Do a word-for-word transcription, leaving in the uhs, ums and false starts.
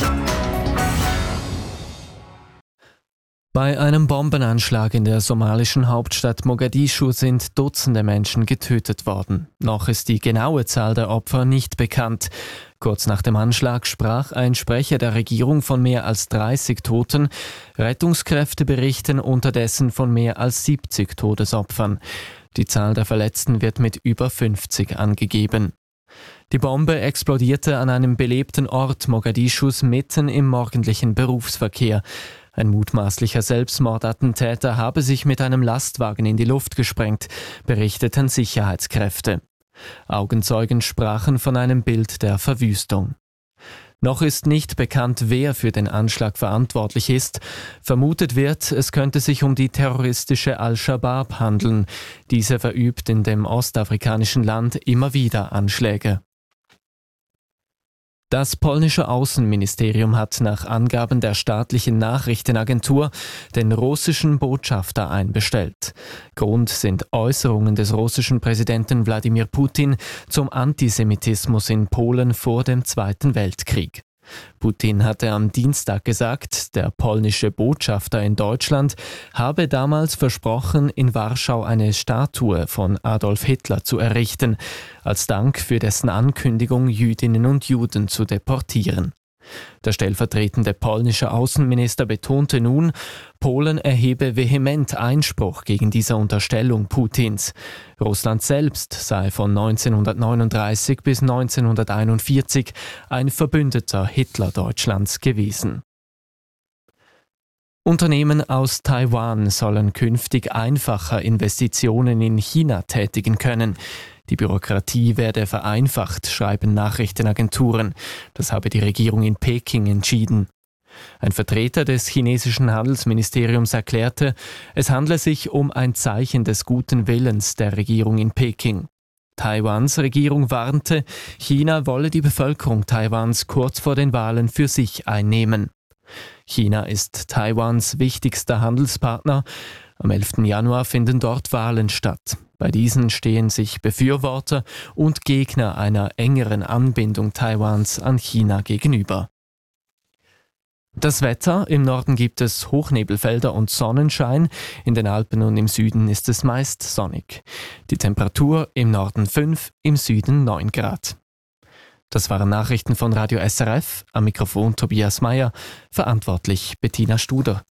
Bei einem Bombenanschlag in der somalischen Hauptstadt Mogadischu sind Dutzende Menschen getötet worden. Noch ist die genaue Zahl der Opfer nicht bekannt. Kurz nach dem Anschlag sprach ein Sprecher der Regierung von mehr als dreißig Toten. Rettungskräfte berichten unterdessen von mehr als siebzig Todesopfern. Die Zahl der Verletzten wird mit über fünfzig angegeben. Die Bombe explodierte an einem belebten Ort Mogadischus mitten im morgendlichen Berufsverkehr. Ein mutmaßlicher Selbstmordattentäter habe sich mit einem Lastwagen in die Luft gesprengt, berichteten Sicherheitskräfte. Augenzeugen sprachen von einem Bild der Verwüstung. Noch ist nicht bekannt, wer für den Anschlag verantwortlich ist. Vermutet wird, es könnte sich um die terroristische Al-Shabaab handeln. Diese verübt in dem ostafrikanischen Land immer wieder Anschläge. Das polnische Außenministerium hat nach Angaben der staatlichen Nachrichtenagentur den russischen Botschafter einbestellt. Grund sind Äußerungen des russischen Präsidenten Wladimir Putin zum Antisemitismus in Polen vor dem Zweiten Weltkrieg. Putin hatte am Dienstag gesagt, der polnische Botschafter in Deutschland habe damals versprochen, in Warschau eine Statue von Adolf Hitler zu errichten, als Dank für dessen Ankündigung, Jüdinnen und Juden zu deportieren. Der stellvertretende polnische Außenminister betonte nun, Polen erhebe vehement Einspruch gegen diese Unterstellung Putins. Russland selbst sei von neunzehnhundertneununddreißig bis neunzehnhunderteinundvierzig ein Verbündeter Hitler-Deutschlands gewesen. Unternehmen aus Taiwan sollen künftig einfacher Investitionen in China tätigen können. Die Bürokratie werde vereinfacht, schreiben Nachrichtenagenturen. Das habe die Regierung in Peking entschieden. Ein Vertreter des chinesischen Handelsministeriums erklärte, es handle sich um ein Zeichen des guten Willens der Regierung in Peking. Taiwans Regierung warnte, China wolle die Bevölkerung Taiwans kurz vor den Wahlen für sich einnehmen. China ist Taiwans wichtigster Handelspartner. Am elften Januar finden dort Wahlen statt. Bei diesen stehen sich Befürworter und Gegner einer engeren Anbindung Taiwans an China gegenüber. Das Wetter: Im Norden gibt es Hochnebelfelder und Sonnenschein, in den Alpen und im Süden ist es meist sonnig. Die Temperatur: im Norden fünf, im Süden neun Grad. Das waren Nachrichten von Radio S R F, am Mikrofon Tobias Meyer, verantwortlich Bettina Studer.